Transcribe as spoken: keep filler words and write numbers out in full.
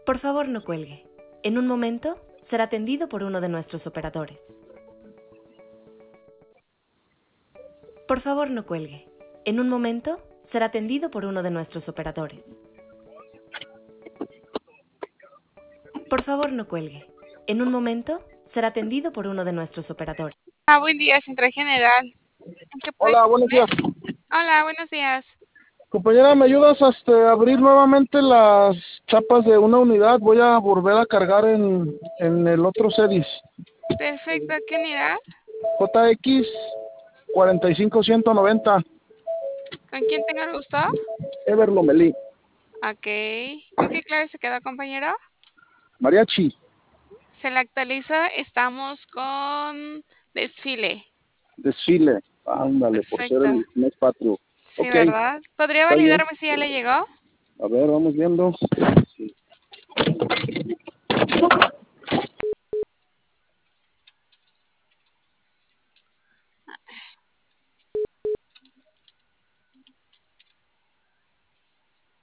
Por favor, no cuelgue. En un momento será atendido por uno de nuestros operadores. Por favor, no cuelgue. En un momento será atendido por uno de nuestros operadores. Por favor, no cuelgue. En un momento será atendido por uno de nuestros operadores. Ah, buen día, Central General. ¿En qué puedo Hola, buenos días. ayudarle? Hola, buenos días. Compañera, ¿me ayudas a este, abrir nuevamente las chapas de una unidad? Voy a volver a cargar en, en el otro CEDIS. Perfecto, ¿qué unidad? J X cuarenta y cinco ciento noventa. ¿Con quién tengo el gusto? Ever Lomelí. Ok. ¿Con qué clave se quedó, compañero? Mariachi. Se le actualiza, estamos con desfile. Desfile. Ándale, por ser Perfecto. el mes patrio. Sí, Ok, ¿verdad? ¿Podría está bien. validarme si ya le llegó? A ver, vamos viendo. Sí.